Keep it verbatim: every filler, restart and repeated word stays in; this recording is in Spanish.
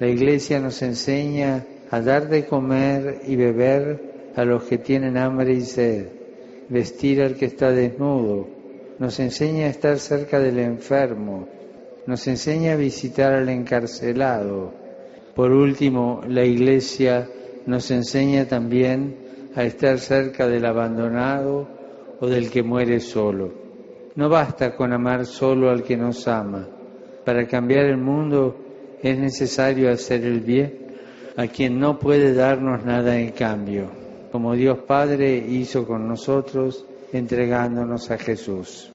La Iglesia nos enseña a dar de comer y beber a los que tienen hambre y sed, vestir al que está desnudo, nos enseña a estar cerca del enfermo, nos enseña a visitar al encarcelado. Por último, la Iglesia nos enseña también a estar cerca del abandonado o del que muere solo. No basta con amar solo al que nos ama. Para cambiar el mundo es necesario hacer el bien a quien no puede darnos nada en cambio, como Dios Padre hizo con nosotros entregándonos a Jesús.